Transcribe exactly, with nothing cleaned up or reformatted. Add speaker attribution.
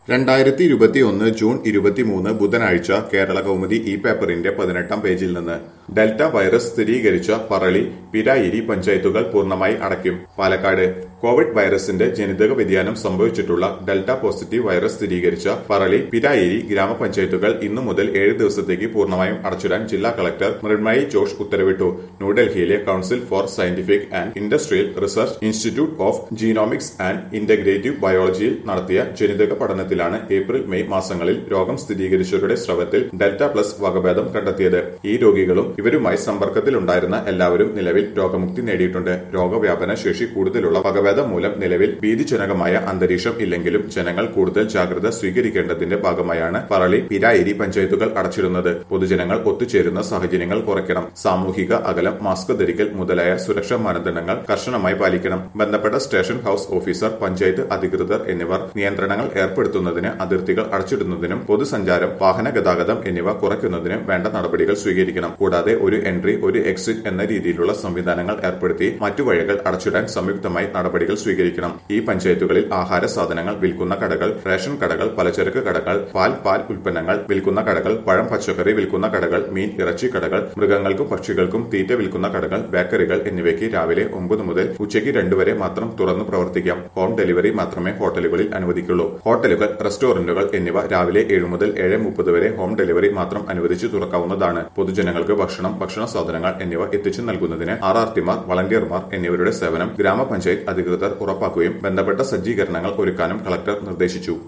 Speaker 1: രണ്ടായിരത്തി ഇരുപത്തിയൊന്ന് ജൂൺ ഇരുപത്തിമൂന്ന് ബുധനാഴ്ച കേരള കൗമുദി ഈ പേപ്പറിന്റെ പതിനെട്ടാം പേജിൽ നിന്ന് ഡെൽറ്റ വൈറസ് സ്ഥിരീകരിച്ച പറളി പിരായിരി പഞ്ചായത്തുകൾ പൂർണ്ണമായി അടയ്ക്കും. പാലക്കാട് കോവിഡ് വൈറസിന്റെ ജനിതക വ്യതിയാനം സംഭവിച്ചിട്ടുള്ള ഡെൽറ്റ പോസിറ്റീവ് വൈറസ് സ്ഥിരീകരിച്ച പറളി പിരായിരി ഗ്രാമപഞ്ചായത്തുകൾ ഇന്നു മുതൽ ഏഴ് ദിവസത്തേക്ക് പൂർണ്ണമായും അടച്ചിടാൻ ജില്ലാ കളക്ടർ മൃണ്മയി ജോഷ് ഉത്തരവിട്ടു. ന്യൂഡൽഹിയിലെ council for scientific and industrial research institute of genomics and integrative ബയോളജിയിൽ നടത്തിയ ജനിതക പഠനത്തിലാണ് ഏപ്രിൽ മെയ് മാസങ്ങളിൽ രോഗം സ്ഥിരീകരിച്ചവരുടെ സ്രവത്തിൽ ഡെൽറ്റ പ്ലസ് വകഭേദം കണ്ടെത്തിയത്. ഈ രോഗികളും ഇവരുമായി സമ്പർക്കത്തിലുണ്ടായിരുന്ന എല്ലാവരും നിലവിൽ രോഗമുക്തി നേടിയിട്ടുണ്ട്. രോഗവ്യാപന ശേഷി കൂടുതലുള്ള വകഭേദം മൂലം നിലവിൽ ഭീതിജനകമായ അന്തരീക്ഷം ഇല്ലെങ്കിലും ജനങ്ങൾ കൂടുതൽ ജാഗ്രത സ്വീകരിക്കേണ്ടതിന്റെ ഭാഗമായാണ് പറളി പിരായിരി പഞ്ചായത്തുകൾ അടച്ചിടുന്നത്. പൊതുജനങ്ങൾ ഒത്തുചേരുന്ന സാഹചര്യങ്ങൾ കുറയ്ക്കണം. സാമൂഹിക അകലം, മാസ്ക് ധരിക്കൽ മുതലായ സുരക്ഷാ മാനദണ്ഡങ്ങൾ കർശനമായി പാലിക്കണം. ബന്ധപ്പെട്ട സ്റ്റേഷൻ ഹൌസ് ഓഫീസർ, പഞ്ചായത്ത് അധികൃതർ എന്നിവർ നിയന്ത്രണങ്ങൾ ഏർപ്പെടുത്തുന്നതിന്, അതിർത്തികൾ അടച്ചിടുന്നതിനും പൊതുസഞ്ചാരം, വാഹന ഗതാഗതം എന്നിവ കുറയ്ക്കുന്നതിനും വേണ്ട നടപടികൾ സ്വീകരിക്കണം. കൂടാതെ ഒരു എൻട്രി ഒരു എക്സിറ്റ് എന്ന രീതിയിലുള്ള സംവിധാനങ്ങൾ ഏർപ്പെടുത്തി മറ്റു വഴികൾ അടച്ചിടാൻ സംയുക്തമായി നടപടികൾ സ്വീകരിക്കണം. ഈ പഞ്ചായത്തുകളിൽ ആഹാര സാധനങ്ങൾ വിൽക്കുന്ന കടകൾ, റേഷൻ കടകൾ, പലചരക്ക് കടകൾ, പാൽ പാൽ ഉൽപ്പന്നങ്ങൾ വിൽക്കുന്ന കടകൾ, പഴം പച്ചക്കറി വിൽക്കുന്ന കടകൾ, മീൻ ഇറച്ചി കടകൾ, മൃഗങ്ങൾക്കും പക്ഷികൾക്കും തീറ്റ വിൽക്കുന്ന കടകൾ, ബേക്കറികൾ എന്നിവയ്ക്ക് രാവിലെ ഒമ്പത് മുതൽ ഉച്ചയ്ക്ക് രണ്ട് വരെ മാത്രം തുറന്നു പ്രവർത്തിക്കാം. ഹോം ഡെലിവറി മാത്രമേ ഹോട്ടലുകളിൽ അനുവദിക്കുള്ളൂ. ഹോട്ടലുകൾ, റെസ്റ്റോറന്റുകൾ എന്നിവ രാവിലെ ഏഴ് മുതൽ ഏഴ് മുപ്പത് വരെ ഹോം ഡെലിവറി മാത്രം അനുവദിച്ചു തുറക്കാവുന്നതാണ്. പൊതുജനങ്ങൾക്ക് ഭക്ഷണം, ഭക്ഷണ സാധനങ്ങൾ എന്നിവ എത്തിച്ചു നൽകുന്നതിന് ആർ ആർ ടിമാർ, വളണ്ടിയർമാർ എന്നിവരുടെ സേവനം ഗ്രാമപഞ്ചായത്ത് അധികൃതർ ഉറപ്പാക്കുകയും ബന്ധപ്പെട്ട സജ്ജീകരണങ്ങൾ ഒരുക്കാനും കളക്ടർ നിർദ്ദേശിച്ചു.